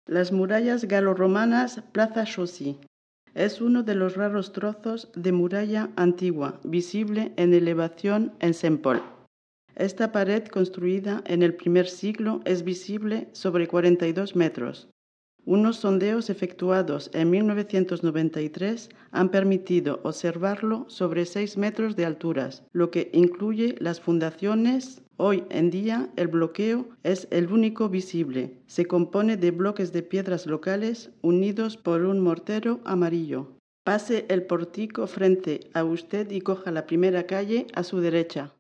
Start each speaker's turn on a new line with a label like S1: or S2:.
S1: Las murallas galorromanas Plaza Chaussy. Es uno de los raros trozos de muralla antigua visible en elevación en Saint-Paul. Esta pared, construida en el primer siglo, es visible sobre 42 metros. Unos sondeos efectuados en 1993 han permitido observarlo sobre 6 metros de alturas, lo que incluye las fundaciones. Hoy en día el bloqueo es el único visible. Se compone de bloques de piedras locales unidos por un mortero amarillo. Pase el pórtico frente a usted y coja la primera calle a su derecha.